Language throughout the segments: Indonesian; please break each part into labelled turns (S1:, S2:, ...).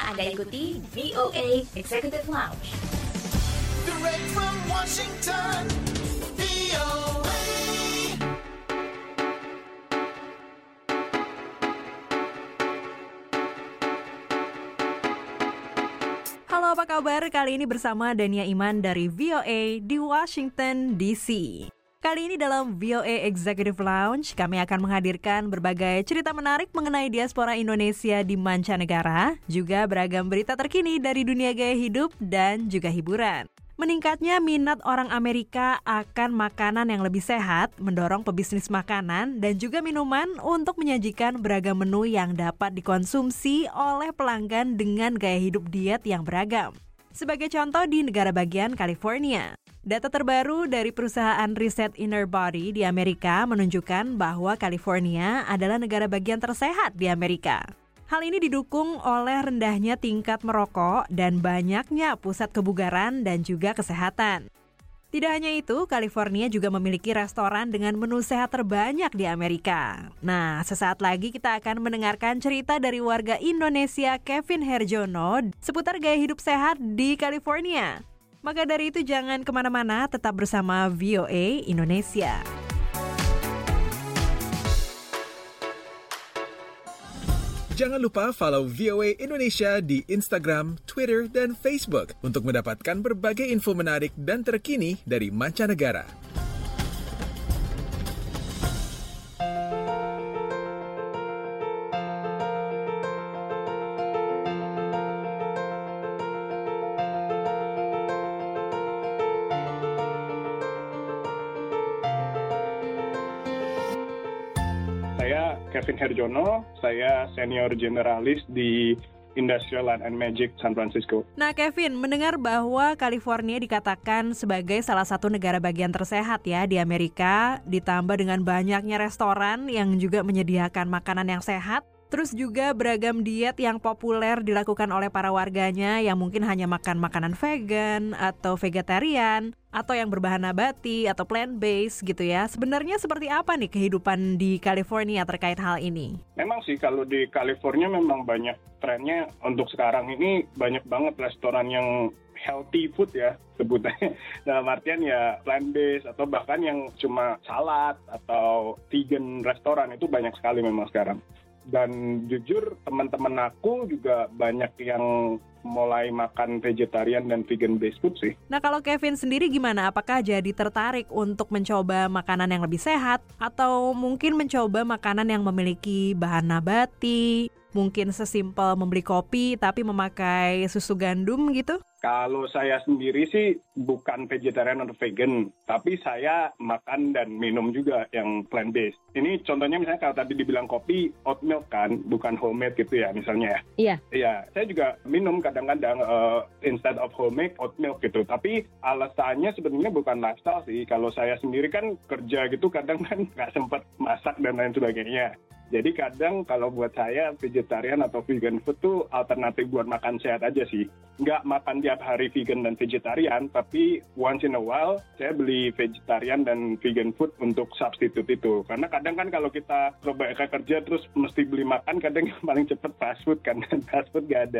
S1: Anda ikuti VOA Executive Lounge.
S2: Direct from Washington, VOA.
S3: Halo, apa kabar? Kali ini bersama Dania Iman dari VOA di Washington, D.C. Kali ini dalam VOA Executive Lounge, kami akan menghadirkan berbagai cerita menarik mengenai diaspora Indonesia di mancanegara, juga beragam berita terkini dari dunia gaya hidup dan juga hiburan. Meningkatnya minat orang Amerika akan makanan yang lebih sehat, mendorong pebisnis makanan dan juga minuman untuk menyajikan beragam menu yang dapat dikonsumsi oleh pelanggan dengan gaya hidup diet yang beragam. Sebagai contoh di negara bagian California, data terbaru dari perusahaan riset Inner Body di Amerika menunjukkan bahwa California adalah negara bagian tersehat di Amerika. Hal ini didukung oleh rendahnya tingkat merokok dan banyaknya pusat kebugaran dan juga kesehatan. Tidak hanya itu, California juga memiliki restoran dengan menu sehat terbanyak di Amerika. Nah, sesaat lagi kita akan mendengarkan cerita dari warga Indonesia Kevin Herjono seputar gaya hidup sehat di California. Maka dari itu jangan kemana-mana, tetap bersama VOA Indonesia.
S4: Jangan lupa follow VOA Indonesia di Instagram, Twitter, dan Facebook untuk mendapatkan berbagai info menarik dan terkini dari mancanegara.
S5: Saya Kevin Herjono, saya senior generalis di Industrial Land and Magic San Francisco.
S3: Nah Kevin, mendengar bahwa California dikatakan sebagai salah satu negara bagian tersehat ya di Amerika, ditambah dengan banyaknya restoran yang juga menyediakan makanan yang sehat, terus juga beragam diet yang populer dilakukan oleh para warganya yang mungkin hanya makan makanan vegan atau vegetarian, atau yang berbahan nabati atau plant-based gitu ya. Sebenarnya seperti apa nih kehidupan di California terkait hal ini?
S5: Memang sih kalau di California memang banyak trennya untuk sekarang ini, banyak banget restoran yang healthy food ya sebutannya. Dalam artian ya plant-based atau bahkan yang cuma salad atau vegan restoran itu banyak sekali memang sekarang. Dan jujur teman-teman aku juga banyak yang mulai makan vegetarian dan vegan based food sih.
S3: Nah kalau Kevin sendiri gimana? Apakah jadi tertarik untuk mencoba makanan yang lebih sehat? Atau mungkin mencoba makanan yang memiliki bahan nabati? Mungkin sesimpel membeli kopi tapi memakai susu gandum gitu?
S5: Kalau saya sendiri sih bukan vegetarian atau vegan, tapi saya makan dan minum juga yang plant-based. Ini contohnya misalnya kalau tadi dibilang kopi, oat milk kan, bukan homemade gitu ya misalnya ya.
S3: Iya.
S5: Iya, saya juga minum kadang-kadang instead of homemade, oat milk gitu. Tapi alasannya sebenarnya bukan lifestyle sih. Kalau saya sendiri kan kerja gitu kadang kan nggak sempat masak dan lain sebagainya. Jadi kadang kalau buat saya vegetarian atau vegan food tuh alternatif buat makan sehat aja sih. Nggak makan tiap hari vegan dan vegetarian, tapi once in a while saya beli vegetarian dan vegan food untuk substitute itu. Karena kadang kan kalau kita coba kerja terus mesti beli makan, kadang yang paling cepat fast food kan. Dan fast food nggak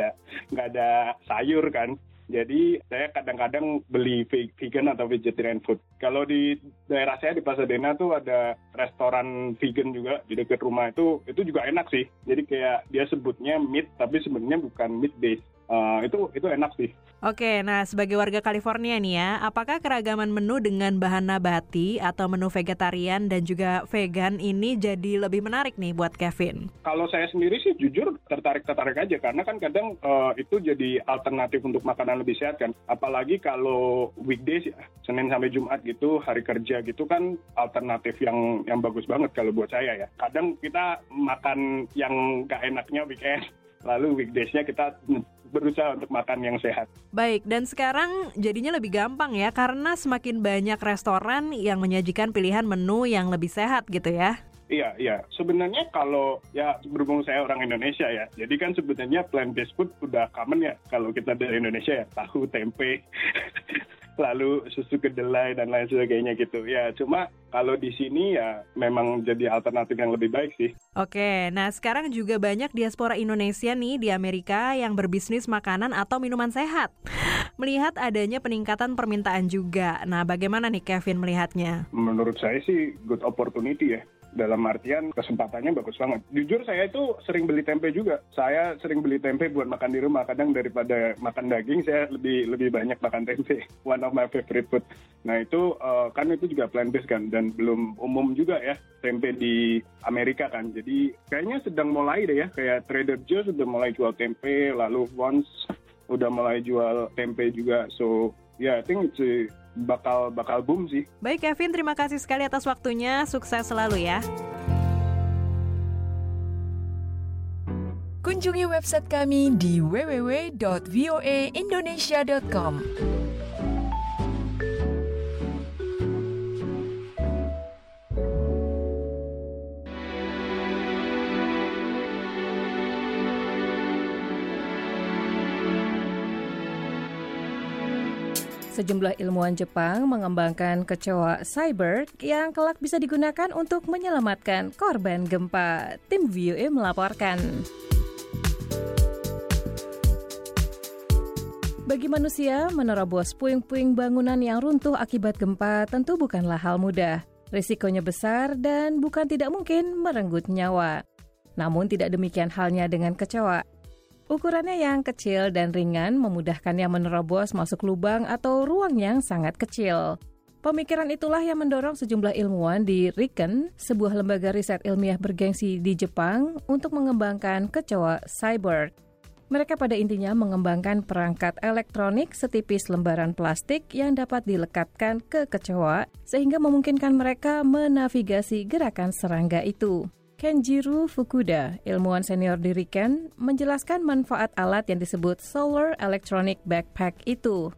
S5: ada sayur kan. Jadi saya kadang-kadang beli vegan atau vegetarian food. Kalau di daerah saya di Pasadena tuh ada restoran vegan juga di dekat rumah itu juga enak sih. Jadi kayak dia sebutnya meat tapi sebenarnya bukan meat based. Itu enak sih.
S3: Oke, nah sebagai warga California nih ya, apakah keragaman menu dengan bahan nabati atau menu vegetarian dan juga vegan ini jadi lebih menarik nih buat Kevin?
S5: Kalau saya sendiri sih jujur tertarik aja, karena kan kadang itu jadi alternatif untuk makanan lebih sehat kan. Apalagi kalau weekdays ya, Senin sampai Jumat gitu, hari kerja gitu kan alternatif yang bagus banget kalau buat saya ya. Kadang kita makan yang gak enaknya weekend, lalu weekdays-nya kita berusaha untuk makan yang sehat.
S3: Baik, dan sekarang jadinya lebih gampang ya, karena semakin banyak restoran yang menyajikan pilihan menu yang lebih sehat gitu ya.
S5: Iya. Sebenarnya kalau ya berhubung saya orang Indonesia ya, jadi kan sebenarnya plant-based food udah common ya kalau kita dari Indonesia ya, tahu, tempe. lalu susu kedelai dan lain sebagainya gitu. Ya, cuma kalau di sini ya memang jadi alternatif yang lebih baik sih.
S3: Oke, nah sekarang juga banyak diaspora Indonesia nih di Amerika yang berbisnis makanan atau minuman sehat. Melihat adanya peningkatan permintaan juga. Nah, bagaimana nih Kevin melihatnya?
S5: Menurut saya sih good opportunity ya. Dalam artian kesempatannya bagus banget. Jujur saya itu sering beli tempe juga. Saya sering beli tempe buat makan di rumah. Kadang daripada makan daging, saya lebih banyak makan tempe. One of my favorite food. Nah itu kan itu juga plant-based kan. Dan belum umum juga ya tempe di Amerika kan. Jadi kayaknya sedang mulai deh ya. Kayak Trader Joe's sudah mulai jual tempe. Lalu Vons udah mulai jual tempe juga. So yeah, I think it's bakal boom sih.
S3: Baik Kevin, terima kasih sekali atas waktunya. Sukses selalu ya.
S6: Kunjungi website kami di www.voaindonesia.com. Sejumlah ilmuwan Jepang mengembangkan kecoa cyber yang kelak bisa digunakan untuk menyelamatkan korban gempa. Tim VOA melaporkan. Bagi manusia, menerobos puing-puing bangunan yang runtuh akibat gempa tentu bukanlah hal mudah. Risikonya besar dan bukan tidak mungkin merenggut nyawa. Namun tidak demikian halnya dengan kecoa. Ukurannya yang kecil dan ringan memudahkannya menerobos masuk lubang atau ruang yang sangat kecil. Pemikiran itulah yang mendorong sejumlah ilmuwan di RIKEN, sebuah lembaga riset ilmiah bergengsi di Jepang, untuk mengembangkan kecoa cyber. Mereka pada intinya mengembangkan perangkat elektronik setipis lembaran plastik yang dapat dilekatkan ke kecoa sehingga memungkinkan mereka menavigasi gerakan serangga itu. Kenjiro Fukuda, ilmuwan senior di RIKEN, menjelaskan manfaat alat yang disebut Solar Electronic Backpack itu.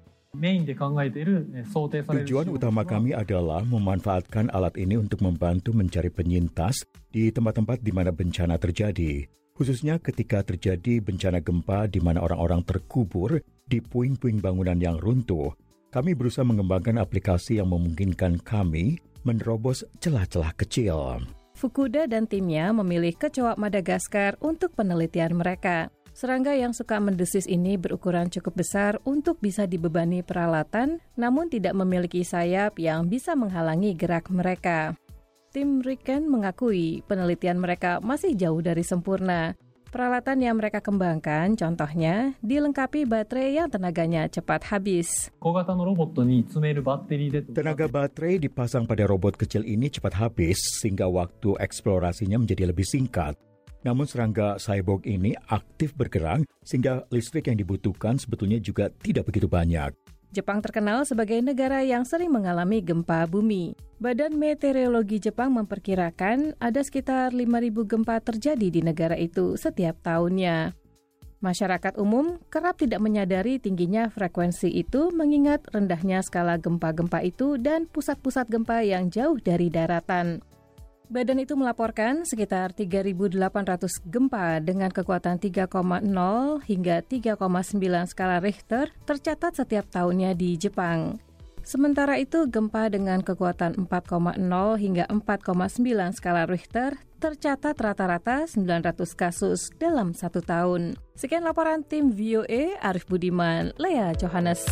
S7: Tujuan utama kami adalah memanfaatkan alat ini untuk membantu mencari penyintas di tempat-tempat di mana bencana terjadi, khususnya ketika terjadi bencana gempa di mana orang-orang terkubur di puing-puing bangunan yang runtuh. Kami berusaha mengembangkan aplikasi yang memungkinkan kami menerobos celah-celah kecil.
S6: Fukuda dan timnya memilih kecoa Madagaskar untuk penelitian mereka. Serangga yang suka mendesis ini berukuran cukup besar untuk bisa dibebani peralatan, namun tidak memiliki sayap yang bisa menghalangi gerak mereka. Tim RIKEN mengakui penelitian mereka masih jauh dari sempurna. Peralatan yang mereka kembangkan, contohnya, dilengkapi baterai yang tenaganya cepat habis.
S7: Tenaga baterai dipasang pada robot kecil ini cepat habis, sehingga waktu eksplorasinya menjadi lebih singkat. Namun serangga cyborg ini aktif bergerak, sehingga listrik yang dibutuhkan sebetulnya juga tidak begitu banyak.
S6: Jepang terkenal sebagai negara yang sering mengalami gempa bumi. Badan Meteorologi Jepang memperkirakan ada sekitar 5.000 gempa terjadi di negara itu setiap tahunnya. Masyarakat umum kerap tidak menyadari tingginya frekuensi itu mengingat rendahnya skala gempa-gempa itu dan pusat-pusat gempa yang jauh dari daratan. Badan itu melaporkan sekitar 3.800 gempa dengan kekuatan 3,0 hingga 3,9 skala Richter tercatat setiap tahunnya di Jepang. Sementara itu, gempa dengan kekuatan 4,0 hingga 4,9 skala Richter tercatat rata-rata 900 kasus dalam satu tahun. Sekian laporan tim VOA, Arif Budiman, Lea Johannes.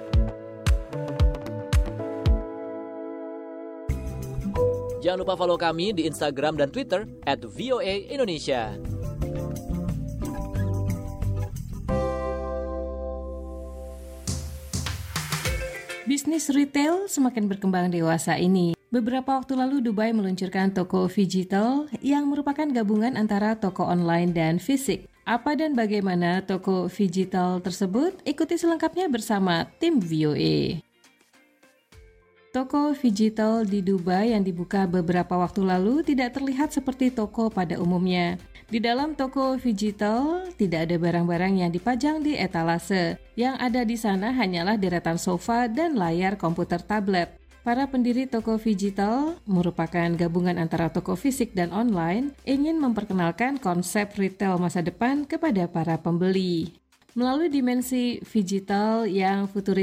S8: Jangan lupa follow kami di Instagram dan Twitter @VOA_Indonesia.
S6: Bisnis retail semakin berkembang dewasa ini. Beberapa waktu lalu Dubai meluncurkan toko Phygital yang merupakan gabungan antara toko online dan fisik. Apa dan bagaimana toko Phygital tersebut? Ikuti selengkapnya bersama tim VOA. Toko Phygital di Dubai yang dibuka beberapa waktu lalu tidak terlihat seperti toko pada umumnya. Di dalam toko Phygital tidak ada barang-barang yang dipajang di etalase. Yang ada di sana hanyalah deretan sofa dan layar komputer tablet. Para pendiri toko Phygital, merupakan gabungan antara toko fisik dan online, ingin memperkenalkan konsep retail masa depan kepada para pembeli. Melalui dimensi Phygital yang futuristik,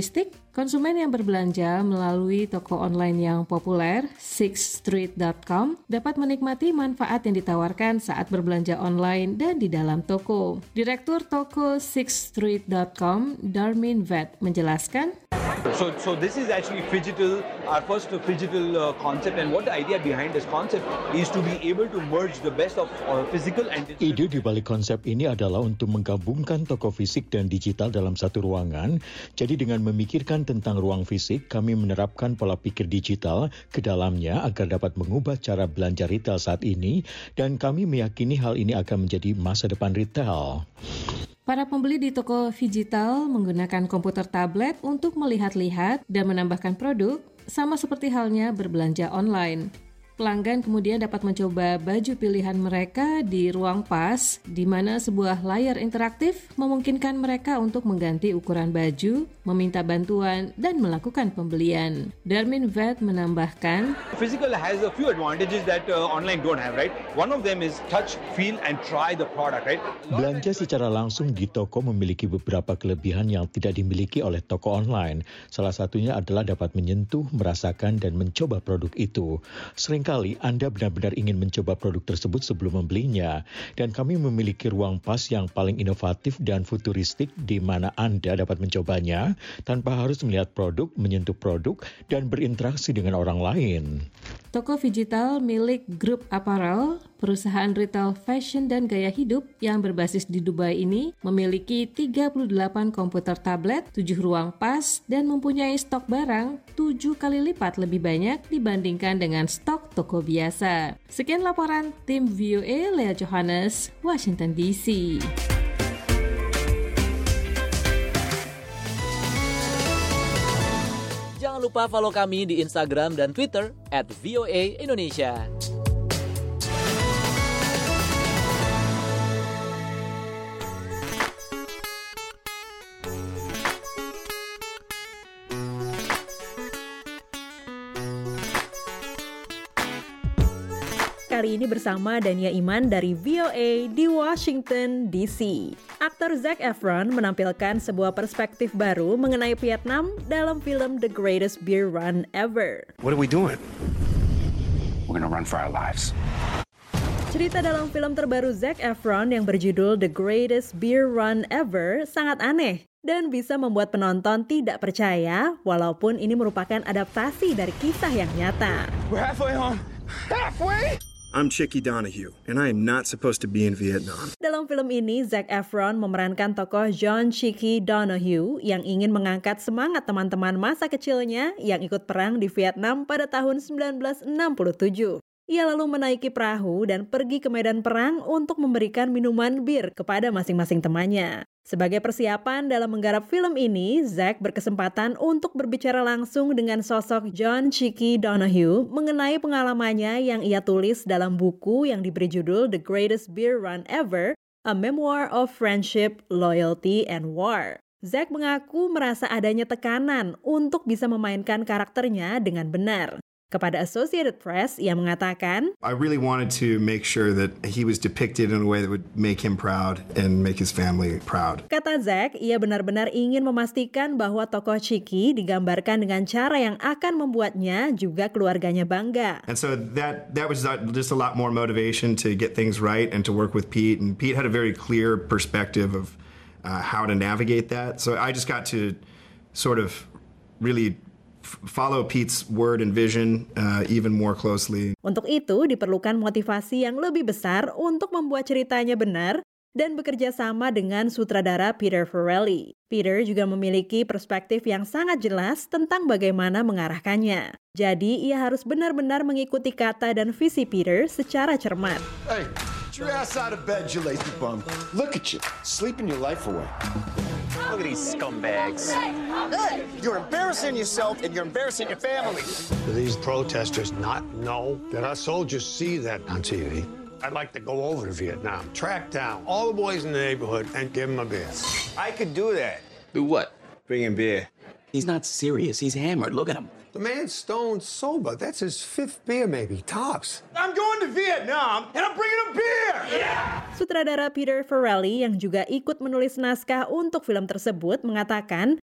S6: Konsumen yang berbelanja melalui toko online yang populer, sixthstreet.com, dapat menikmati manfaat yang ditawarkan saat berbelanja online dan di dalam toko. Direktur toko sixthstreet.com, Darmin Vet, menjelaskan,
S9: So this is actually Phygital, our first Phygital concept, and what the idea behind this concept is to be able to merge the best of physical and digital.
S7: Ide di balik konsep ini adalah untuk menggabungkan toko fisik dan digital dalam satu ruangan. Jadi dengan memikirkan tentang ruang fisik, kami menerapkan pola pikir digital ke dalamnya agar dapat mengubah cara belanja retail saat ini, dan kami meyakini hal ini akan menjadi masa depan retail.
S6: Para pembeli di toko Phygital menggunakan komputer tablet untuk melihat-lihat dan menambahkan produk, sama seperti halnya berbelanja online. Pelanggan kemudian dapat mencoba baju pilihan mereka di ruang pas, di mana sebuah layar interaktif memungkinkan mereka untuk mengganti ukuran baju, meminta bantuan, dan melakukan pembelian. Darmin Vet menambahkan,
S9: Physical has a few advantages that online don't have, right? One of them is touch, feel, and try the product, right?
S7: Belanja secara langsung di toko memiliki beberapa kelebihan yang tidak dimiliki oleh toko online. Salah satunya adalah dapat menyentuh, merasakan, dan mencoba produk itu. Seringkali Anda benar-benar ingin mencoba produk tersebut sebelum membelinya, dan kami memiliki ruang pas yang paling inovatif dan futuristik di mana Anda dapat mencobanya tanpa harus melihat produk, menyentuh produk, dan berinteraksi dengan orang lain.
S6: toko Phygital milik grup Apparel, perusahaan retail fashion dan gaya hidup yang berbasis di Dubai ini, memiliki 38 komputer tablet, 7 ruang pas, dan mempunyai stok barang 7 kali lipat lebih banyak dibandingkan dengan stok toko biasa. Sekian laporan tim VOA, Lea Johannes, Washington DC.
S8: Jangan lupa follow kami di Instagram dan Twitter @VOA_Indonesia.
S3: Kali ini bersama Dania Iman dari VOA di Washington DC. Aktor Zac Efron menampilkan sebuah perspektif baru mengenai Vietnam dalam film The Greatest Beer Run Ever.
S10: What are we doing? We're gonna run for our lives.
S3: Cerita dalam film terbaru Zac Efron yang berjudul The Greatest Beer Run Ever sangat aneh dan bisa membuat penonton tidak percaya walaupun ini merupakan adaptasi dari kisah yang nyata.
S10: We're halfway home. Halfway? I'm Chicky Donahue, and I am not supposed to be in Vietnam.
S3: Dalam film ini, Zac Efron memerankan tokoh John Chicky Donahue yang ingin mengangkat semangat teman-teman masa kecilnya yang ikut perang di Vietnam pada tahun 1967. Ia lalu menaiki perahu dan pergi ke medan perang untuk memberikan minuman bir kepada masing-masing temannya. Sebagai persiapan dalam menggarap film ini, Zac berkesempatan untuk berbicara langsung dengan sosok John Chicky Donahue mengenai pengalamannya yang ia tulis dalam buku yang diberi judul The Greatest Beer Run Ever, A Memoir of Friendship, Loyalty, and War. Zac mengaku merasa adanya tekanan untuk bisa memainkan karakternya dengan benar. Kepada Associated Press, ia mengatakan,
S10: I really wanted to make sure that he was depicted in a way that would make him proud and make his family proud.
S3: Kata Zac, ia benar-benar ingin memastikan bahwa tokoh Chicky digambarkan dengan cara yang akan membuatnya juga keluarganya bangga.
S10: And so that was just a lot more motivation to get things right and to work with Pete. And Pete had a very clear perspective of how to navigate that. So I just got to sort of really follow Pete's word and vision even more closely.
S3: Untuk itu diperlukan motivasi yang lebih besar untuk membuat ceritanya benar dan bekerja sama dengan sutradara Peter Farrelly. Peter juga memiliki perspektif yang sangat jelas tentang bagaimana mengarahkannya. Jadi ia harus benar-benar mengikuti kata dan visi Peter secara cermat.
S2: Hey, get your ass out of bed, you lazy bum. Look at you, sleeping your life away. Look at these scumbags. You're embarrassing yourself and you're embarrassing your family.
S11: Do these protesters not know that our soldiers see that on TV? I'd like to go over to Vietnam, track down all the boys in the neighborhood and give them a beer.
S10: I could do that.
S12: Do what?
S10: Bring him beer.
S12: He's not serious. He's hammered. Look at him.
S11: The man's stone sober. That's his 5th beer maybe, tops.
S2: I'm going to Vietnam and I'm bringing him beer. Yeah.
S3: Sutradara Peter Farrelly yang juga ikut menulis naskah untuk film tersebut mengatakan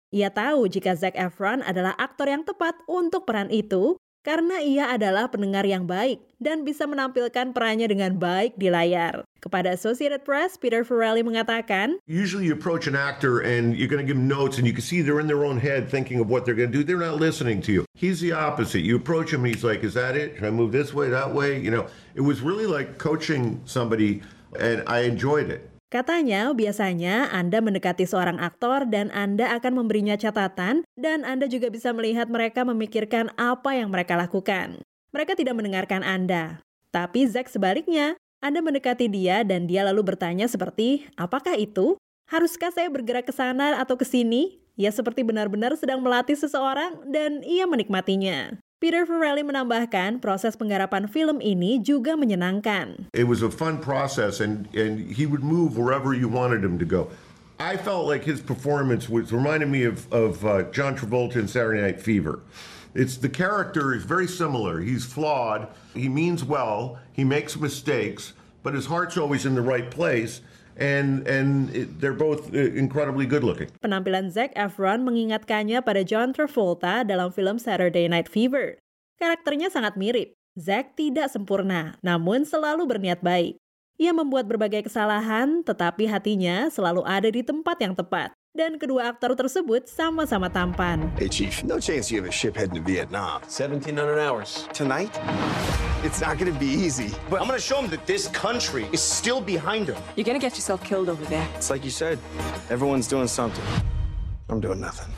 S3: Ia tahu jika Zac Efron adalah aktor yang tepat untuk peran itu karena ia adalah pendengar yang baik dan bisa menampilkan perannya dengan baik di layar. Kepada Associated Press, Peter Farrelly mengatakan,
S13: usually you approach an actor and you're going to give them notes and you can see they're in their own head thinking of what they're going to do. They're not listening to you. He's the opposite. You approach him, he's like, is that it? Can I move this way, that way? You know, it was really like coaching somebody and I enjoyed it.
S3: Katanya, biasanya Anda mendekati seorang aktor dan Anda akan memberinya catatan dan Anda juga bisa melihat mereka memikirkan apa yang mereka lakukan. Mereka tidak mendengarkan Anda. Tapi Zac sebaliknya, Anda mendekati dia dan dia lalu bertanya seperti, apakah itu? Haruskah saya bergerak ke sana atau ke sini? Ia seperti benar-benar sedang melatih seseorang dan ia menikmatinya. Peter Farrelly menambahkan, proses penggarapan film ini juga menyenangkan.
S13: It was a fun process and he would move wherever you wanted him to go. I felt like his performance reminded me of John Travolta in Saturday Night Fever. The character is very similar. He's flawed, he means well, he makes mistakes, but his heart's always in the right place. And they're both incredibly good looking.
S3: Penampilan Zac Efron mengingatkannya pada John Travolta dalam film Saturday Night Fever. Karakternya sangat mirip. Zac tidak sempurna, namun selalu berniat baik. Ia membuat berbagai kesalahan, tetapi hatinya selalu ada di tempat yang tepat. Dan kedua aktor tersebut sama-sama tampan.
S2: Hey, Chief, no chance you have a ship heading to Vietnam.
S9: 1,700 hours.
S2: Tonight? It's not going to be easy. But I'm going to show him that this country is still behind him.
S14: You're going to get yourself killed over there.
S2: It's like you said. Everyone's doing something. I'm doing nothing.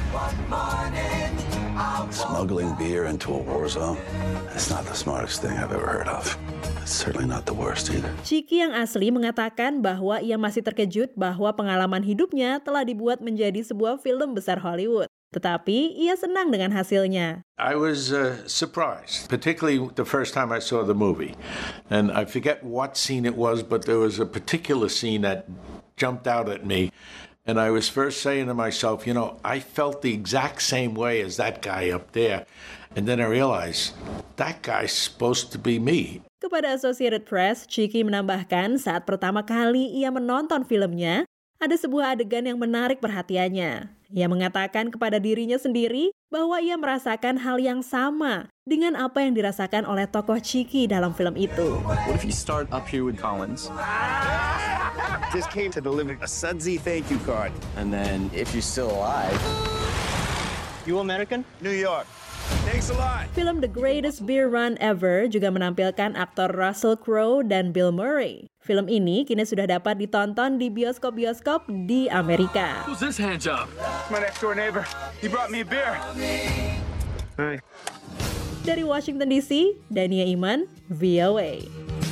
S12: Smuggling beer into a war zone, that's not the smartest thing I've ever heard of. It's certainly not the worst either.
S3: Chiki yang asli mengatakan bahwa ia masih terkejut bahwa pengalaman hidupnya telah dibuat menjadi sebuah film besar Hollywood. Tetapi ia senang dengan hasilnya.
S15: I was surprised, particularly the first time I saw the movie. And I forget what scene it was, but there was a particular scene that jumped out at me. And I was first saying to myself, you know, I felt the exact same way as that guy up there. And then I realized, that guy's supposed to be me.
S3: Kepada Associated Press, Chiki menambahkan saat pertama kali ia menonton filmnya, ada sebuah adegan yang menarik perhatiannya. Ia mengatakan kepada dirinya sendiri bahwa ia merasakan hal yang sama dengan apa yang dirasakan oleh tokoh Chiki dalam film itu.
S12: What if you start up here with Collins?
S2: Just came to deliver a sudsy thank you card.
S12: And then, if you're still alive...
S2: You American? New York. Thanks a lot.
S3: Film The Greatest Beer Run Ever juga menampilkan aktor Russell Crowe dan Bill Murray. Film ini kini sudah dapat ditonton di bioskop-bioskop di Amerika.
S16: Who's this hand job?
S2: My next door neighbor. He brought me a beer. Hi.
S3: Dari Washington DC, Dania Iman, VOA.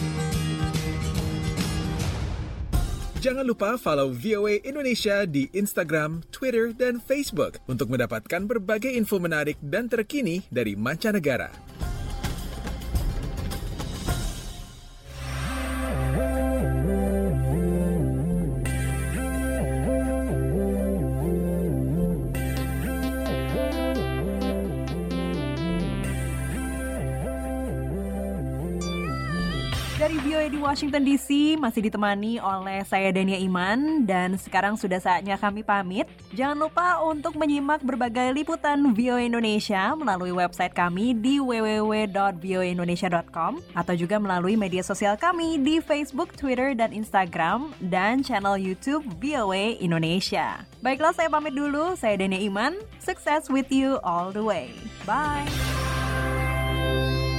S4: Jangan lupa follow VOA Indonesia di Instagram, Twitter, dan Facebook untuk mendapatkan berbagai info menarik dan terkini dari mancanegara.
S3: Dari VOA di Washington DC masih ditemani oleh saya Dania Iman dan sekarang sudah saatnya kami pamit. Jangan lupa untuk menyimak berbagai liputan VOA Indonesia melalui website kami di www.voaindonesia.com atau juga melalui media sosial kami di Facebook, Twitter, dan Instagram dan channel YouTube VOA Indonesia. Baiklah, saya pamit dulu. Saya Dania Iman. Success with you all the way. Bye.